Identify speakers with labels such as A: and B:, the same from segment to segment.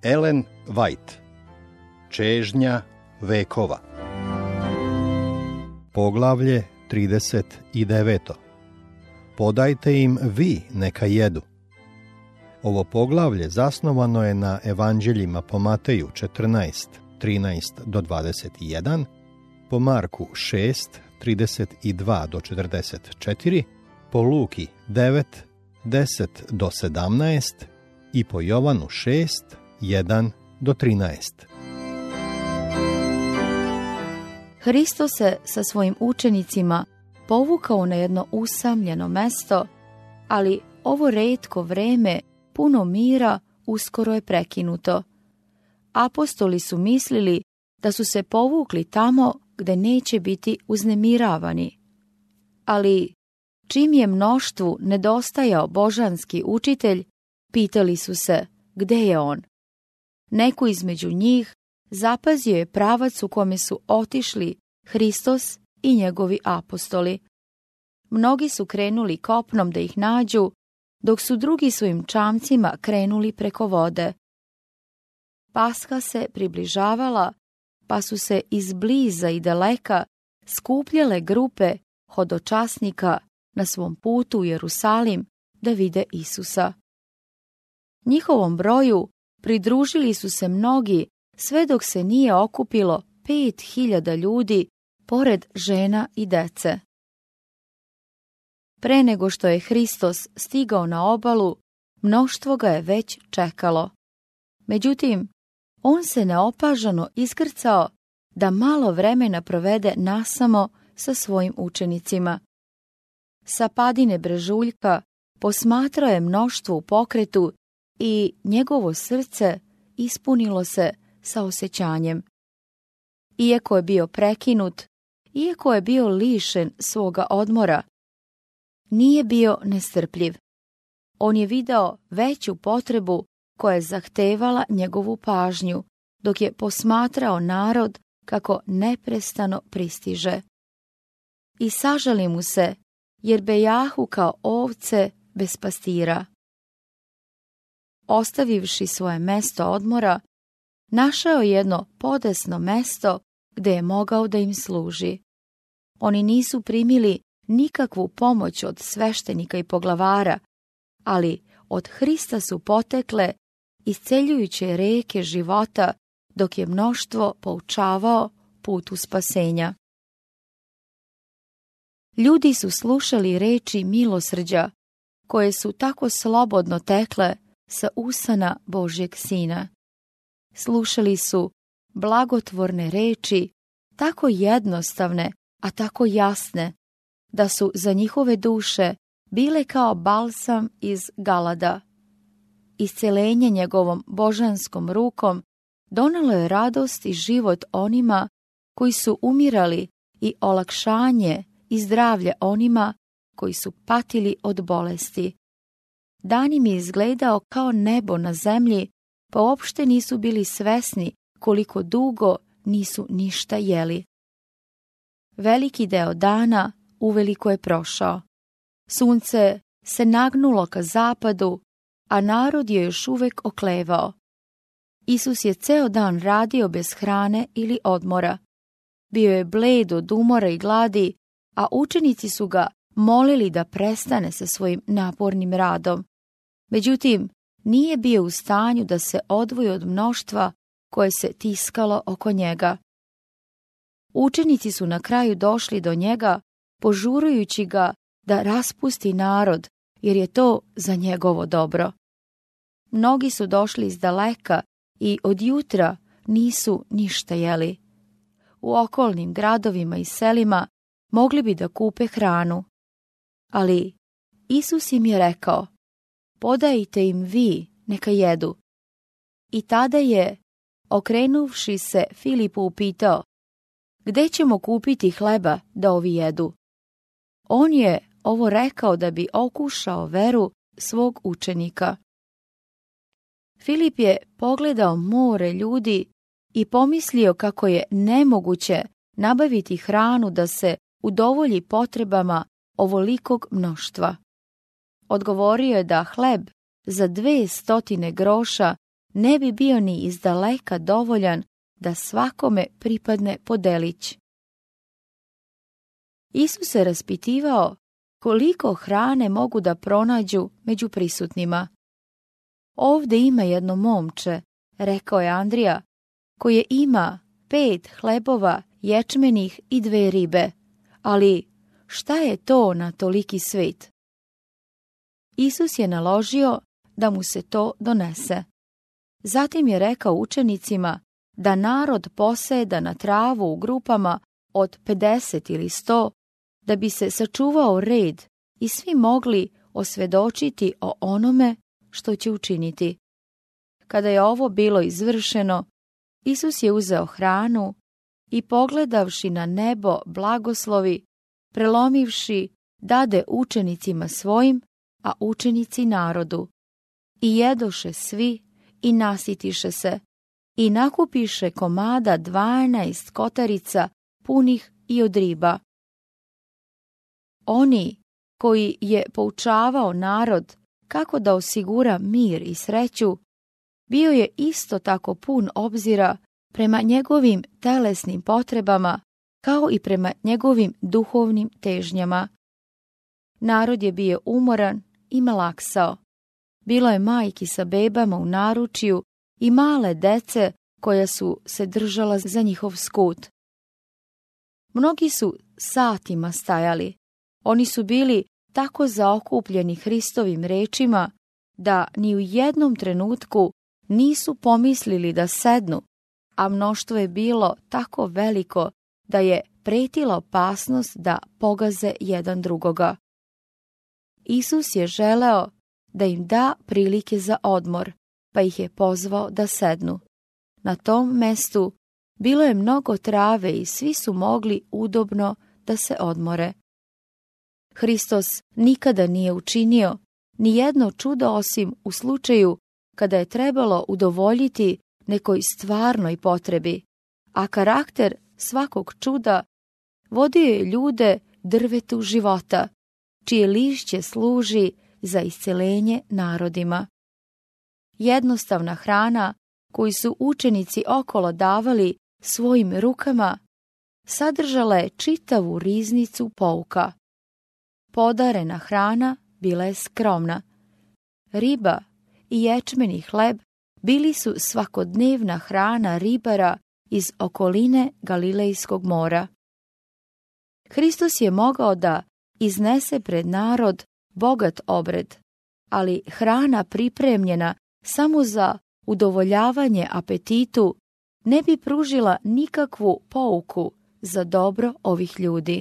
A: Ellen White. Čežnja vekova. Poglavlje 39. Podajte im vi neka jedu. Ovo poglavlje zasnovano je na evanđeljima po Mateju 14, 13 do 21, po Marku 6, 32 do 44, po Luki 9, 10 do 17 i po Jovanu 6, 1 do 13.
B: Hristos se sa svojim učenicima povukao na jedno usamljeno mesto, ali ovo retko vreme, puno mira, uskoro je prekinuto. Apostoli su mislili da su se povukli tamo gde neće biti uznemiravani. Ali čim je mnoštvu nedostajao božanski učitelj, pitali su se gde je on. Neko između njih zapazio je pravac u kome su otišli Hristos i njegovi apostoli. Mnogi su krenuli kopnom da ih nađu, dok su drugi svojim čamcima krenuli preko vode. Paska se približavala, pa su se izbliza i daleka skupljale grupe hodočasnika na svom putu u Jerusalim da vide Isusa. Njihovom broju pridružili su se mnogi, sve dok se nije okupilo 5.000 ljudi, pored žena i dece. Pre nego što je Hristos stigao na obalu, mnoštvo ga je već čekalo. Međutim, on se neopažano iskrcao da malo vremena provede nasamo sa svojim učenicima. Sa padine brežuljka posmatrao je mnoštvo u pokretu i njegovo srce ispunilo se sa osjećanjem. Iako je bio prekinut, iako je bio lišen svoga odmora, nije bio nestrpljiv. On je video veću potrebu koja je zahtevala njegovu pažnju, dok je posmatrao narod kako neprestano pristiže. I sažali mu se, jer bejahu kao ovce bez pastira. Ostavivši svoje mesto odmora, našao je jedno podesno mesto gde je mogao da im služi. Oni nisu primili nikakvu pomoć od sveštenika i poglavara, ali od Hrista su potekle isceljujuće reke života, dok je mnoštvo poučavao putu spasenja. Ljudi su slušali reči milosrđa, koje su tako slobodno tekle sa usana Božjeg Sina. Slušali su blagotvorne reči, tako jednostavne, a tako jasne, da su za njihove duše bile kao balsam iz Galada. Iscelenje njegovom božanskom rukom donelo je radost i život onima koji su umirali i olakšanje i zdravlje onima koji su patili od bolesti. Dan im je izgledao kao nebo na zemlji, pa uopšte nisu bili svesni koliko dugo nisu ništa jeli. Veliki deo dana uveliko je prošao. Sunce se nagnulo ka zapadu, a narod je još uvek oklevao. Isus je ceo dan radio bez hrane ili odmora. Bio je bled od umora i gladi, a učenici su ga molili da prestane sa svojim napornim radom. Međutim, nije bio u stanju da se odvoji od mnoštva koje se tiskalo oko njega. Učenici su na kraju došli do njega, požurujući ga da raspusti narod, jer je to za njegovo dobro. Mnogi su došli iz daleka i od jutra nisu ništa jeli. U okolnim gradovima i selima mogli bi da kupe hranu. Ali Isus im je rekao, podajte im vi, neka jedu. I tada je, okrenuvši se, Filipu upitao, gde ćemo kupiti hleba da ovi jedu? On je ovo rekao da bi okušao veru svog učenika. Filip je pogledao more ljudi i pomislio kako je nemoguće nabaviti hranu da se udovolji potrebama ovolikog mnoštva. Odgovorio je da hleb za 200 groša ne bi bio ni izdaleka dovoljan da svakome pripadne po delić. Isus se raspitivao koliko hrane mogu da pronađu među prisutnima. Ovde ima jedno momče, rekao je Andrija, koje ima 5 hlebova ječmenih i 2 ribe, ali šta je to na toliki svet? Isus je naložio da mu se to donese. Zatim je rekao učenicima da narod poseda na travu u grupama od 50 ili 100, da bi se sačuvao red i svi mogli osvedočiti o onome što će učiniti. Kada je ovo bilo izvršeno, Isus je uzeo hranu i pogledavši na nebo blagoslovi, prelomivši, dade učenicima svojim, a učenici narodu. I jedoše svi i nasitiše se, i nakupiše komada 12 kotarica punih i od riba. Oni koji je poučavao narod kako da osigura mir i sreću, bio je isto tako pun obzira prema njegovim telesnim potrebama, kao i prema njegovim duhovnim težnjama. Narod je bio umoran i malaksao. Bilo je majki sa bebama u naručju i male dece koja su se držala za njihov skut. Mnogi su satima stajali. Oni su bili tako zaokupljeni Hristovim rečima da ni u jednom trenutku nisu pomislili da sednu, a mnoštvo je bilo tako veliko da je pretila opasnost da pogaze jedan drugoga. Isus je želeo da im da prilike za odmor, pa ih je pozvao da sednu. Na tom mestu bilo je mnogo trave i svi su mogli udobno da se odmore. Hristos nikada nije učinio ni jedno čudo osim u slučaju kada je trebalo udovoljiti nekoj stvarnoj potrebi, a karakter svakog čuda vodio je ljude drvetu života, čije lišće služi za isceljenje narodima. Jednostavna hrana koju su učenici okolo davali svojim rukama sadržala je čitavu riznicu pouka. Podarena hrana bila je skromna. Riba i ječmeni hleb bili su svakodnevna hrana ribara iz okoline Galilejskog mora. Hristos je mogao da iznese pred narod bogat obred, ali hrana pripremljena samo za udovoljavanje apetitu ne bi pružila nikakvu pouku za dobro ovih ljudi.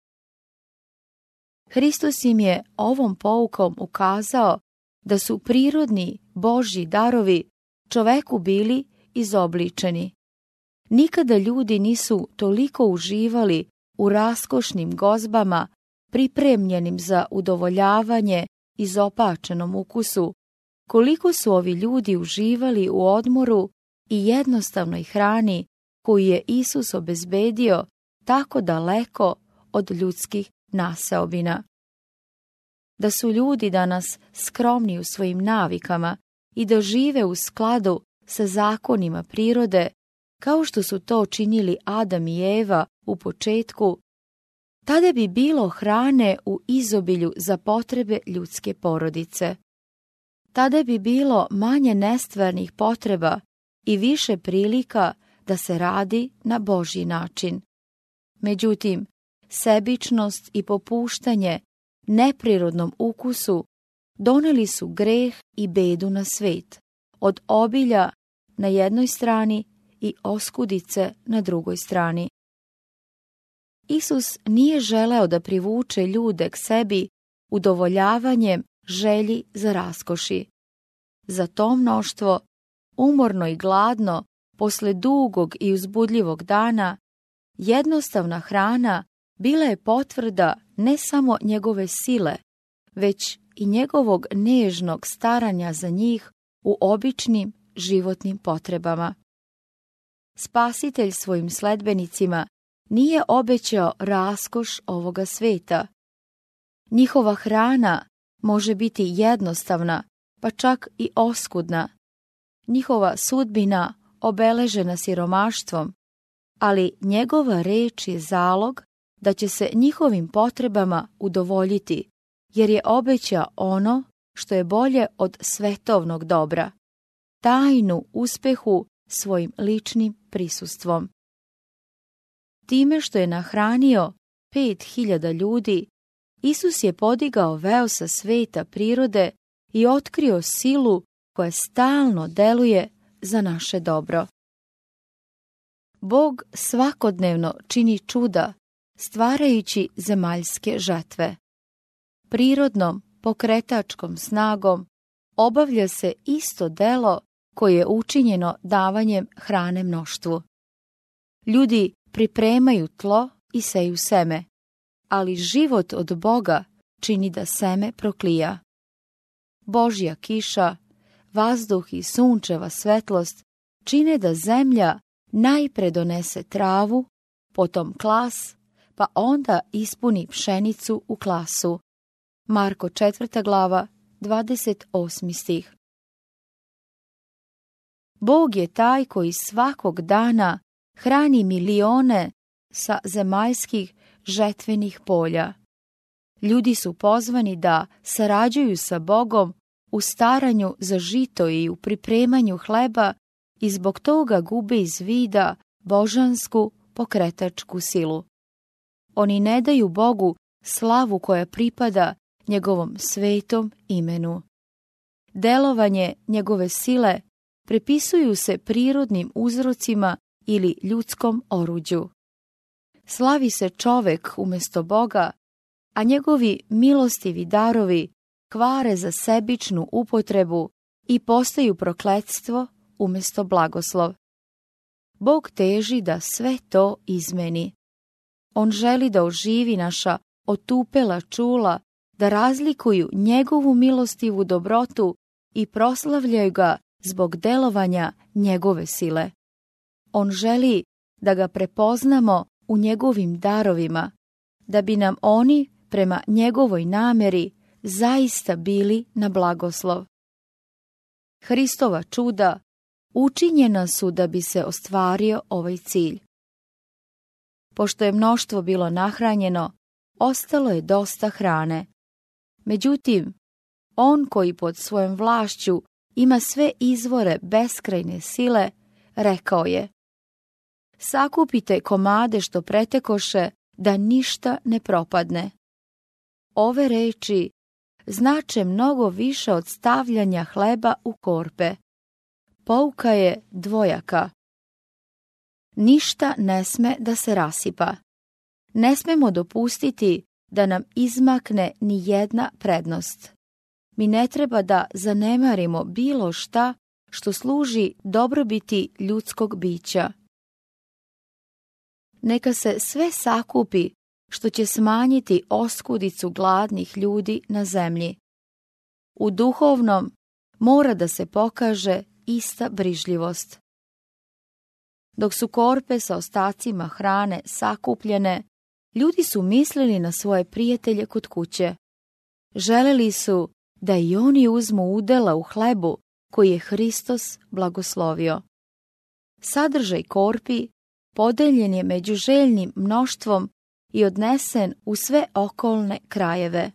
B: Hristos im je ovom poukom ukazao da su prirodni Božji darovi čoveku bili izobličeni. Nikada ljudi nisu toliko uživali u raskošnim gozbama pripremljenim za udovoljavanje izopačenom ukusu, koliko su ovi ljudi uživali u odmoru i jednostavnoj hrani koju je Isus obezbedio tako daleko od ljudskih naseobina. Da su ljudi danas skromni u svojim navikama i da žive u skladu sa zakonima prirode, kao što su to činili Adam i Eva u početku, tada bi bilo hrane u izobilju za potrebe ljudske porodice. Tada bi bilo manje nestvarnih potreba i više prilika da se radi na Božji način. Međutim, sebičnost i popuštanje neprirodnom ukusu doneli su greh i bedu na svet, od obilja na jednoj strani i oskudice na drugoj strani. Isus nije želeo da privuče ljude k sebi udovoljavanjem želji za raskoši. Za to mnoštvo, umorno i gladno, posle dugog i uzbudljivog dana, jednostavna hrana bila je potvrda ne samo njegove sile, već i njegovog nežnog staranja za njih u običnim životnim potrebama. Spasitelj svojim sledbenicima nije obećao raskoš ovoga sveta. Njihova hrana može biti jednostavna, pa čak i oskudna. njihova sudbina obeležena siromaštvom, ali njegova reč je zalog da će se njihovim potrebama udovoljiti, jer je obeća ono što je bolje od svetovnog dobra, tajnu uspehu svojim ličnim prisustvom. Time što je nahranio 5.000 ljudi, Isus je podigao veo sa sveta prirode i otkrio silu koja stalno deluje za naše dobro. Bog svakodnevno čini čuda, stvarajući zemaljske žetve. Prirodnom pokretačkom snagom obavlja se isto delo koje je učinjeno davanjem hrane mnoštvu. Ljudi pripremaju tlo i seju seme, ali život od Boga čini da seme proklija. Božja kiša, vazduh i sunčeva svetlost čine da zemlja najpre donese travu, potom klas, pa onda ispuni pšenicu u klasu. Marko 4. glava, 28. stih. Bog je taj koji svakog dana hrani milione sa zemaljskih žetvenih polja. Ljudi su pozvani da sarađuju sa Bogom u staranju za žito i u pripremanju hleba i zbog toga gube iz vida božansku pokretačku silu. Oni ne daju Bogu slavu koja pripada njegovom svetom imenu. Delovanje njegove sile prepisuju se prirodnim uzrocima ili ljudskom oruđu. Slavi se čovek umjesto Boga, a njegovi milostivi darovi kvare za sebičnu upotrebu i postaju prokletstvo umjesto blagoslov. Bog teži da sve to izmeni. On želi da oživi naša otupela čula, da razlikuju njegovu milostivu dobrotu i proslavljaju ga zbog delovanja njegove sile. On želi da ga prepoznamo u njegovim darovima, da bi nam oni prema njegovoj nameri zaista bili na blagoslov. Hristova čuda učinjena su da bi se ostvario ovaj cilj. Pošto je mnoštvo bilo nahranjeno, ostalo je dosta hrane. Međutim, on koji pod svojom vlašću ima sve izvore beskrajne sile, rekao je: sakupite komade što pretekoše, da ništa ne propadne. Ove reči znače mnogo više od stavljanja hleba u korpe. Pouka je dvojaka. Ništa ne sme da se rasipa. Ne smemo dopustiti da nam izmakne ni jedna prednost. Mi ne treba da zanemarimo bilo šta što služi dobrobiti ljudskog bića. Neka se sve sakupi što će smanjiti oskudicu gladnih ljudi na zemlji. U duhovnom mora da se pokaže ista brižljivost. Dok su korpe sa ostacima hrane sakupljene, ljudi su mislili na svoje prijatelje kod kuće. Želeli su da i oni uzmu udela u hlebu koji je Hristos blagoslovio. Sadržaj korpi podeljen je među željnim mnoštvom i odnesen u sve okolne krajeve.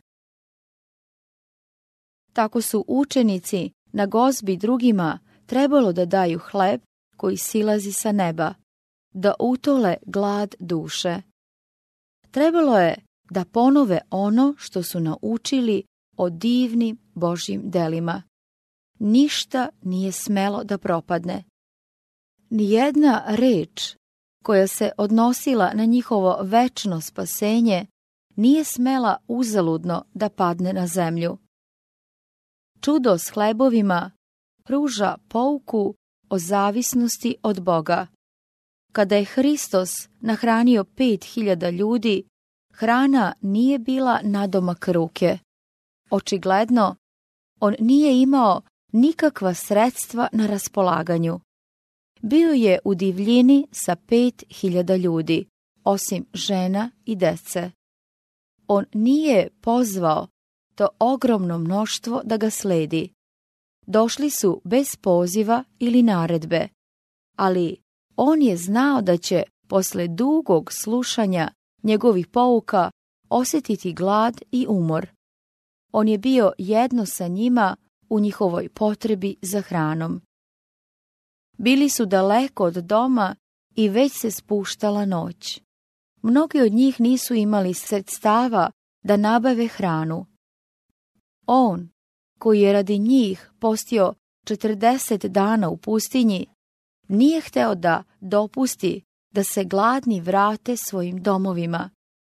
B: Tako su učenici na gozbi drugima trebalo da daju hleb koji silazi sa neba, da utole glad duše. Trebalo je da ponove ono što su naučili o divnim Božjim delima. Ništa nije smelo da propadne. Nijedna reč koja se odnosila na njihovo večno spasenje nije smela uzaludno da padne na zemlju. Čudo s hlebovima pruža pouku o zavisnosti od Boga. Kada je Hristos nahranio 5.000 ljudi, hrana nije bila nadomak ruke. Očigledno, on nije imao nikakva sredstva na raspolaganju. Bio je u divljini sa 5.000 ljudi, osim žena i dece. On nije pozvao to ogromno mnoštvo da ga sledi. došli su bez poziva ili naredbe, ali on je znao da će posle dugog slušanja njegovih pouka osjetiti glad i umor. On je bio jedno sa njima u njihovoj potrebi za hranom. Bili su daleko od doma i već se spuštala noć. Mnogi od njih nisu imali sredstava da nabave hranu. On, koji je radi njih postio 40 dana u pustinji, nije hteo da dopusti da se gladni vrate svojim domovima.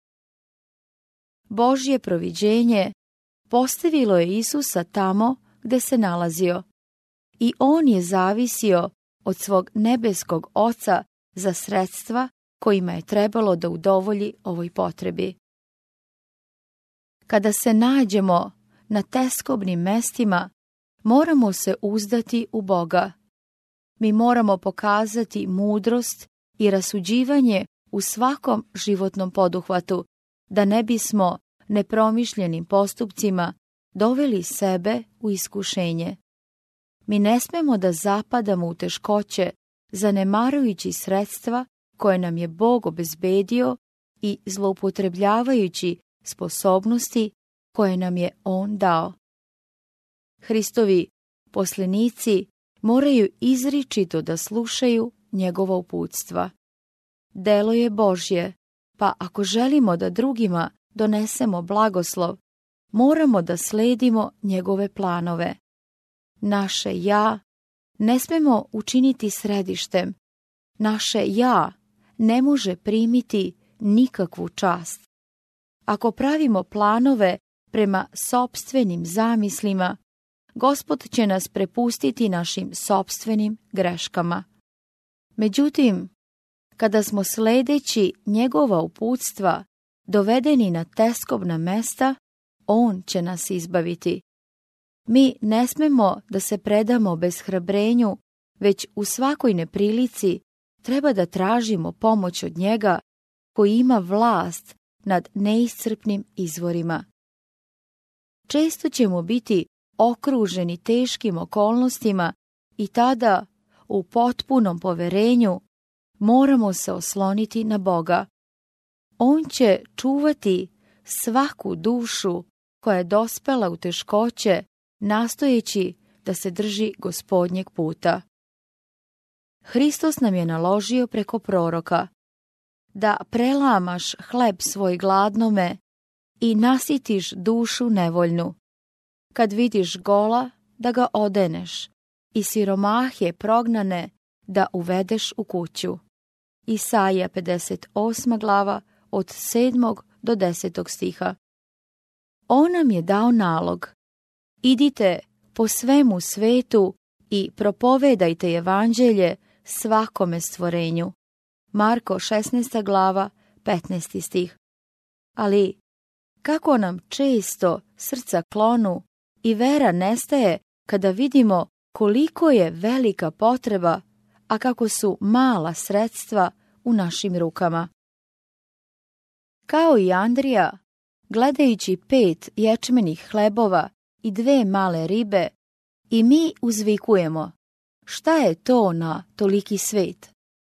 B: Božje proviđenje postavilo je Isusa tamo gde se nalazio i on je zavisio od svog nebeskog Oca za sredstva kojima je trebalo da udovolji ovoj potrebi. Kada se nađemo na teskobnim mestima, moramo se uzdati u Boga. Mi moramo pokazati mudrost i rasuđivanje u svakom životnom poduhvatu, da ne bismo nepromišljenim postupcima doveli sebe u iskušenje. Mi ne smemo da zapadamo u teškoće, zanemarujući sredstva koje nam je Bog obezbedio i zloupotrebljavajući sposobnosti koje nam je On dao. Hristovi poslanici moraju izričito da slušaju njegova uputstva. Delo je Božje, pa ako želimo da drugima donesemo blagoslov, moramo da sledimo njegove planove. Naše ja ne smemo učiniti središtem. Naše ja ne može primiti nikakvu čast. Ako pravimo planove prema sopstvenim zamislima, Gospod će nas prepustiti našim sopstvenim greškama. Međutim, kada smo sledeći njegova uputstva dovedeni na teskobna mesta, on će nas izbaviti. Mi ne smemo da se predamo bezhrabrenju, već u svakoj neprilici treba da tražimo pomoć od njega koji ima vlast nad neiscrpnim izvorima. Često ćemo biti okruženi teškim okolnostima i tada, u potpunom poverenju, moramo se osloniti na Boga. On će čuvati svaku dušu koja je dospela u teškoće, nastojeći da se drži Gospodnjeg puta. Hristos nam je naložio preko proroka da prelamaš hleb svoj gladnome i nasitiš dušu nevoljnu. Kad vidiš gola, da ga odeneš i siromahe prognane da uvedeš u kuću. Isaija 58. glava od 7. do 10. stiha. On nam je dao nalog. Idite po svemu svetu i propovedajte evanđelje svakome stvorenju. Marko 16. glava 15. stih. Ali kako nam često srca klonu i vera nestaje kada vidimo koliko je velika potreba, a kako su mala sredstva u našim rukama. Kao i Andrija, gledajući 5 ječmenih hlebova i 2 male ribe, i mi uzvikujemo: šta je to na toliki svet?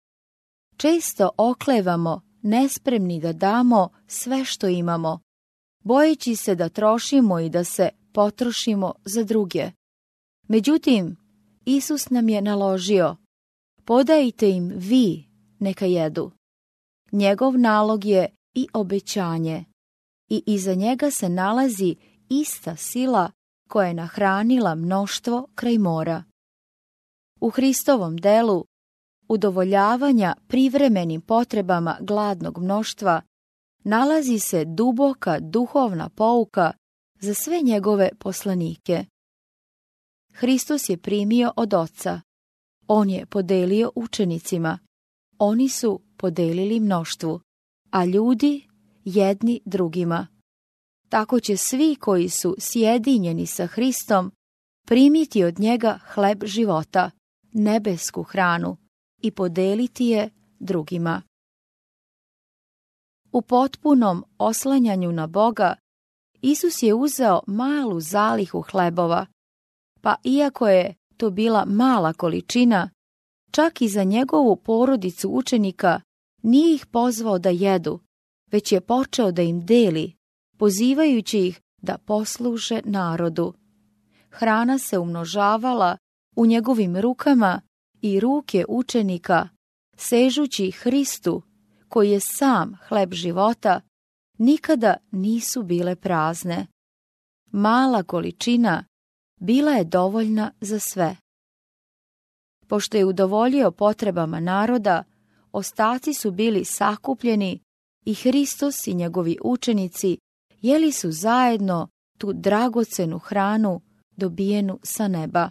B: Često oklevamo, nespremni da damo sve što imamo, bojeći se da trošimo i da se potrošimo za druge. Međutim, Isus nam je naložio: podajte im vi, neka jedu. Njegov nalog je i obećanje, i iza njega se nalazi ista sila koja je nahranila mnoštvo kraj mora. U Hristovom delu udovoljavanja privremenim potrebama gladnog mnoštva nalazi se duboka duhovna pouka za sve njegove poslanike. Hristos je primio od Oca. On je podelio učenicima. Oni su podelili mnoštvu, a ljudi jedni drugima. Tako će svi koji su sjedinjeni sa Hristom primiti od njega hleb života, nebesku hranu, i podeliti je drugima. U potpunom oslanjanju na Boga, Isus je uzeo malu zalihu hlebova, pa iako je to bila mala količina, čak i za njegovu porodicu učenika nije ih pozvao da jedu, već je počeo da im deli, pozivajući ih da posluže narodu. Hrana se umnožavala u njegovim rukama i ruke učenika, sežući Hristu, koji je sam hleb života, nikada nisu bile prazne. Mala količina bila je dovoljna za sve. Pošto je udovoljio potrebama naroda, ostaci su bili sakupljeni i Hristos i njegovi učenici jeli su zajedno tu dragocenu hranu dobijenu sa neba.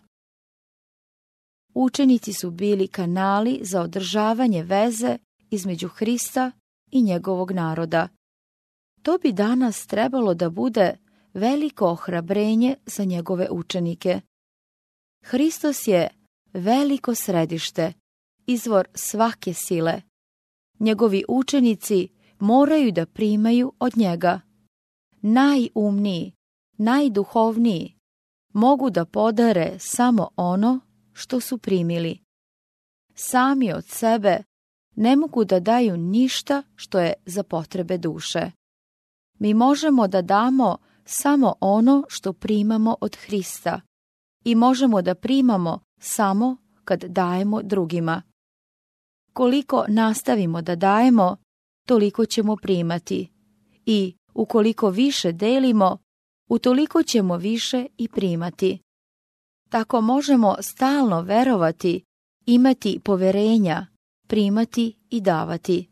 B: Učenici su bili kanali za održavanje veze između Hrista i njegovog naroda. To bi danas trebalo da bude veliko ohrabrenje za njegove učenike. Hristos je veliko središte, izvor svake sile. Njegovi učenici moraju da primaju od njega. Najumniji, najduhovniji mogu da podare samo ono što su primili. Sami od sebe ne mogu da daju ništa što je za potrebe duše. Mi možemo da damo samo ono što primamo od Hrista i možemo da primamo samo kad dajemo drugima. Koliko nastavimo da dajemo, toliko ćemo primati i ukoliko više delimo, utoliko ćemo više i primati. Tako možemo stalno verovati, imati poverenja, primati i davati.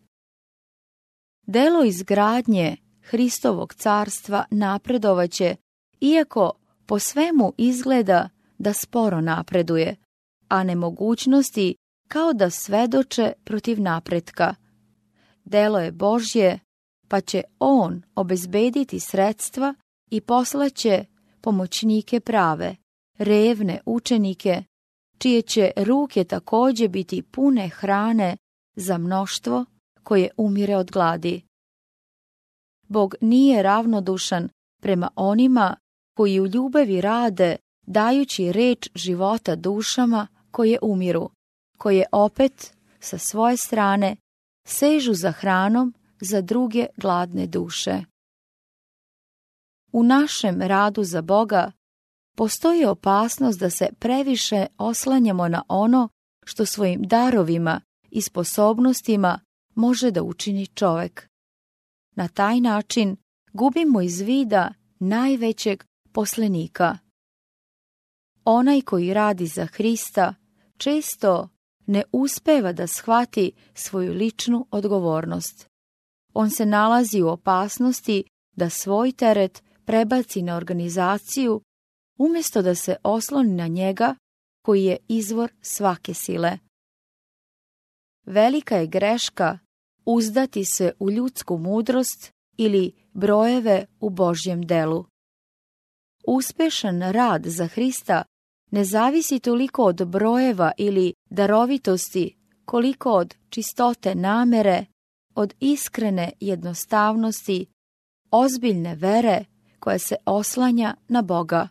B: Delo izgradnje Hristovog carstva napredovaće, iako po svemu izgleda da sporo napreduje, a nemogućnosti kao da svedoče protiv napretka. Delo je Božje, pa će On obezbediti sredstva i poslaće pomoćnike prave, revne učenike, čije će ruke također biti pune hrane za mnoštvo koje umire od gladi. Bog nije ravnodušan prema onima koji u ljubavi rade, dajući reč života dušama koje umiru, koje opet, sa svoje strane, sežu za hranom za druge gladne duše. U našem radu za Boga postoji opasnost da se previše oslanjamo na ono što svojim darovima i sposobnostima može da učini čovek. Na taj način gubimo iz vida najvećeg poslenika. Onaj koji radi za Hrista često ne uspeva da shvati svoju ličnu odgovornost. On se nalazi u opasnosti da svoj teret prebaci na organizaciju umjesto da se osloni na njega koji je izvor svake sile. Velika je greška uzdati se u ljudsku mudrost ili brojeve u Božjem delu. Uspešan rad za Hrista ne zavisi toliko od brojeva ili darovitosti, koliko od čistote namere, od iskrene jednostavnosti, ozbiljne vere koja se oslanja na Boga.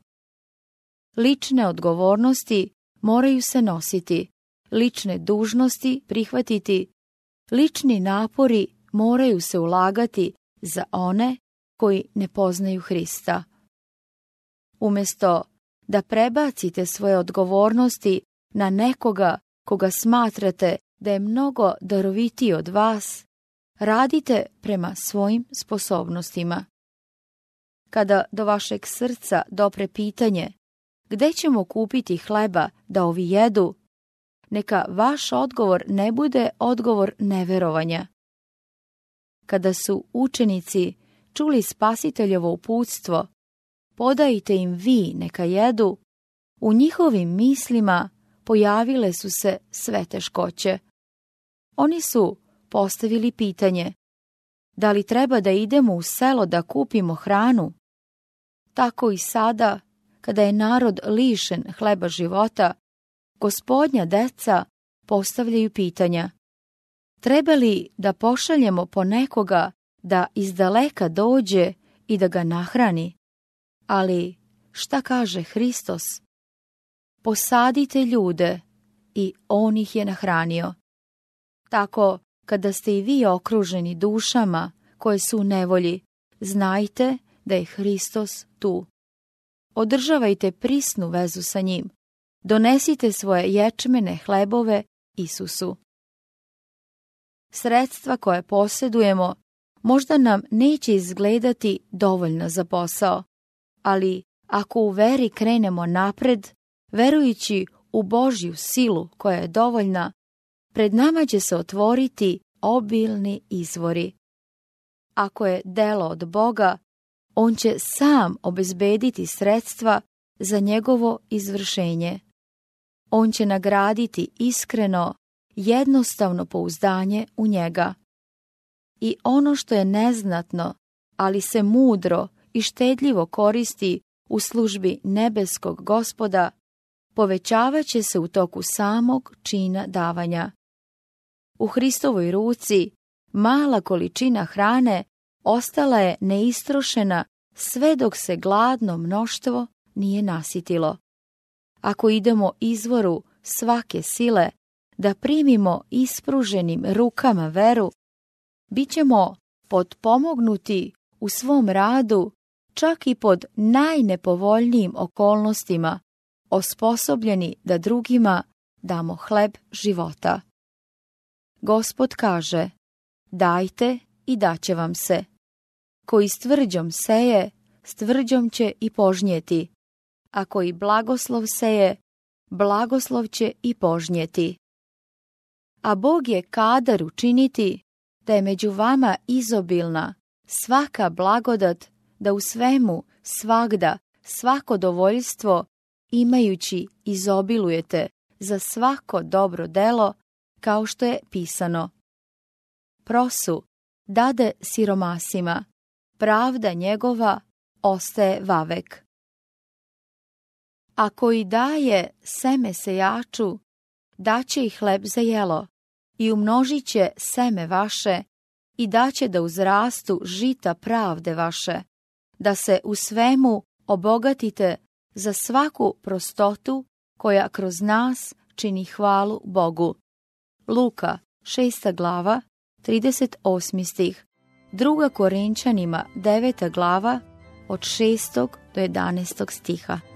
B: Lične odgovornosti moraju se nositi, lične dužnosti prihvatiti, lični napori moraju se ulagati za one koji ne poznaju Hrista. Umjesto da prebacite svoje odgovornosti na nekoga koga smatrate da je mnogo darovitiji od vas, radite prema svojim sposobnostima. Kada do vašeg srca dopre pitanje gde ćemo kupiti hleba da ovi jedu, neka vaš odgovor ne bude odgovor neverovanja. Kada su učenici čuli Spasiteljevo uputstvo, podajte im vi neka jedu, u njihovim mislima pojavile su se sve teškoće. Oni su postavili pitanje, da li treba da idemo u selo da kupimo hranu? Tako i sada, kada je narod lišen hleba života, Gospodnja deca postavljaju pitanja. Treba li da pošaljemo po nekoga da izdaleka dođe i da ga nahrani? Ali šta kaže Hristos? posadite ljude i on ih je nahranio. Tako, kada ste i vi okruženi dušama koje su u nevolji, znajte da je Hristos tu. Održavajte prisnu vezu sa njim. Donesite svoje ječmene hlebove Isusu. Sredstva koje posjedujemo možda nam neće izgledati dovoljno za posao, ali ako u veri krenemo napred, verujući u Božju silu koja je dovoljna, pred nama će se otvoriti obilni izvori. Ako je delo od Boga, on će sam obezbediti sredstva za njegovo izvršenje. On će nagraditi iskreno, jednostavno pouzdanje u njega. I ono što je neznatno, ali se mudro i štedljivo koristi u službi nebeskog Gospoda, povećavat će se u toku samog čina davanja. U Hristovoj ruci mala količina hrane ostala je neistrošena sve dok se gladno mnoštvo nije nasitilo. Ako idemo izvoru svake sile da primimo ispruženim rukama veru, bit ćemo potpomognuti u svom radu čak i pod najnepovoljnijim okolnostima, osposobljeni da drugima damo hleb života. Gospod kaže, dajte i daće vam se. Koji s tvrđom seje, s tvrđom će i požnjeti, a koji blagoslov seje, blagoslov će i požnjeti. A Bog je kadar učiniti da je među vama izobilna svaka blagodat, da u svemu, svagda, svako dovoljstvo, imajući izobilujete za svako dobro delo, kao što je pisano. Prosu dade siromasima, pravda njegova ostaje vavek. A koji daje seme sejaču, daće i hleb za jelo, i umnožit će seme vaše, i daće da uzrastu žita pravde vaše, da se u svemu obogatite za svaku prostotu koja kroz nas čini hvalu Bogu. Luka, 6. glava, 38. stih, 2. Korinčanima, 9. glava, od 6. do 11. stiha.